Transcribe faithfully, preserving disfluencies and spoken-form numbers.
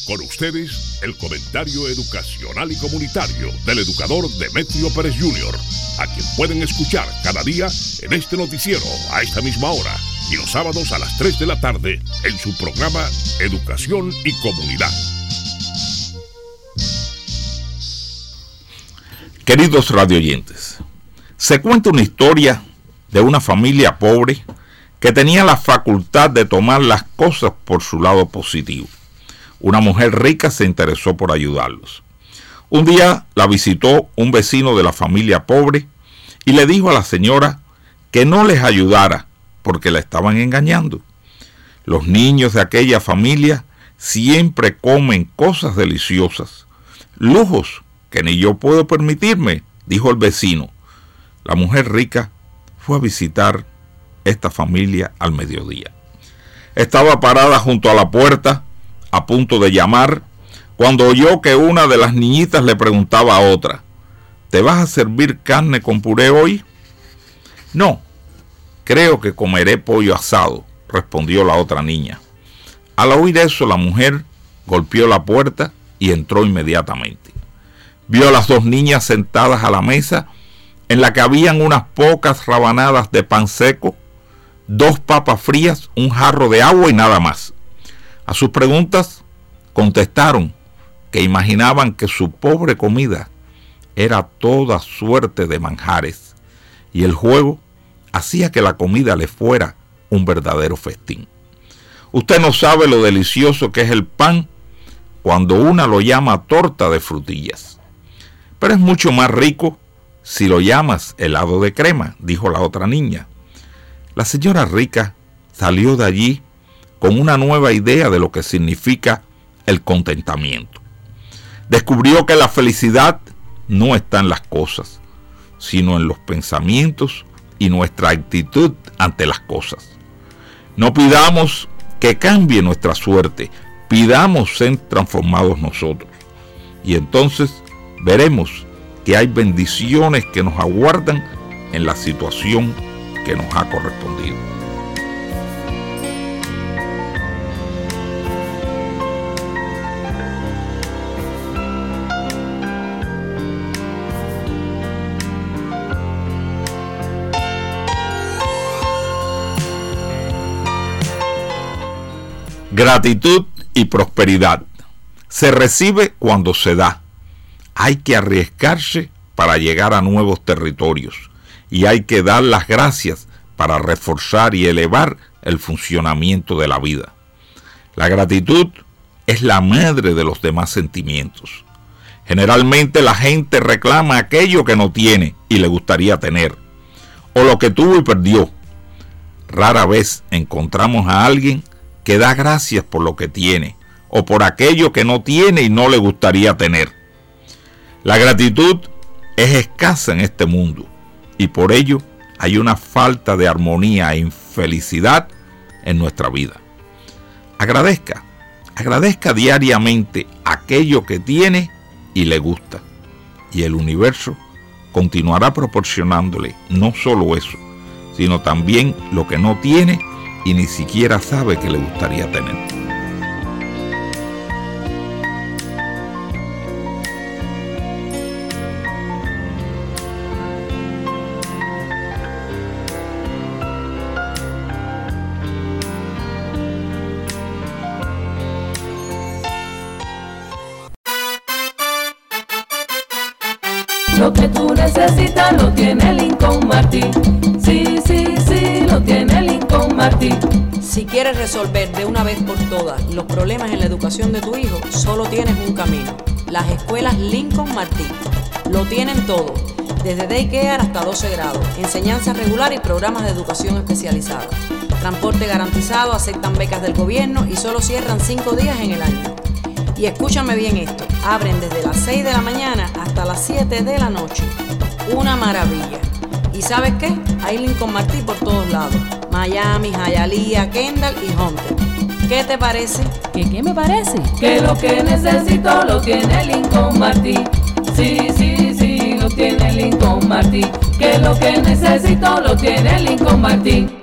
Con ustedes, el comentario educacional y comunitario del educador Demetrio Pérez junior, a quien pueden escuchar cada día en este noticiero a esta misma hora y los sábados a las tres de la tarde en su programa Educación y Comunidad. Queridos radioyentes, se cuenta una historia de una familia pobre que tenía la facultad de tomar las cosas por su lado positivo. Una mujer rica se interesó por ayudarlos. Un día la visitó un vecino de la familia pobre y le dijo a la señora que no les ayudara porque la estaban engañando. Los niños de aquella familia siempre comen cosas deliciosas, lujos que ni yo puedo permitirme, dijo el vecino. La mujer rica fue a visitar esta familia al mediodía. Estaba parada junto a la puerta, a punto de llamar, cuando oyó que una de las niñitas le preguntaba a otra: ¿te vas a servir carne con puré hoy? No, creo que comeré pollo asado, respondió la otra niña. Al oír eso, la mujer golpeó la puerta y entró inmediatamente. Vio a las dos niñas sentadas a la mesa, en la que habían unas pocas rabanadas de pan seco, dos papas frías, un jarro de agua y nada más. A sus preguntas contestaron que imaginaban que su pobre comida era toda suerte de manjares y el juego hacía que la comida le fuera un verdadero festín. Usted no sabe lo delicioso que es el pan cuando una lo llama torta de frutillas, pero es mucho más rico si lo llamas helado de crema, dijo la otra niña. La señora rica salió de allí con una nueva idea de lo que significa el contentamiento. Descubrió que la felicidad no está en las cosas, sino en los pensamientos y nuestra actitud ante las cosas. No pidamos que cambie nuestra suerte, pidamos ser transformados nosotros. Y entonces veremos que hay bendiciones que nos aguardan en la situación que nos ha correspondido. Gratitud y prosperidad se recibe cuando se da. Hay que arriesgarse para llegar a nuevos territorios y hay que dar las gracias para reforzar y elevar el funcionamiento de la vida. La gratitud es la madre de los demás sentimientos. Generalmente la gente reclama aquello que no tiene y le gustaría tener, o lo que tuvo y perdió. Rara vez encontramos a alguien que da gracias por lo que tiene o por aquello que no tiene y no le gustaría tener. La gratitud es escasa en este mundo y por ello hay una falta de armonía e infelicidad en nuestra vida. Agradezca, agradezca diariamente aquello que tiene y le gusta, y el universo continuará proporcionándole no solo eso, sino también lo que no tiene y ni siquiera sabe que le gustaría tener. Lo que tú necesitas lo tiene Lincoln Martin. Sí, sí, sí, lo tiene Lincoln Martin. Si quieres resolver de una vez por todas los problemas en la educación de tu hijo, solo tienes un camino: las escuelas Lincoln Martin. Lo tienen todo, desde daycare hasta doce grados, enseñanza regular y programas de educación especializada. Transporte garantizado, aceptan becas del gobierno y solo cierran cinco días en el año. Y escúchame bien esto, abren desde las seis de la mañana hasta las siete de la noche. Una maravilla. ¿Y sabes qué? Hay Lincoln Martin por todos lados. Miami, Hialeah, Kendall y Hunter. ¿Qué te parece? ¿Qué qué me parece? Que lo que necesito lo tiene Lincoln Martin. Sí, sí, sí, lo tiene Lincoln Martin. Que lo que necesito lo tiene Lincoln Martin.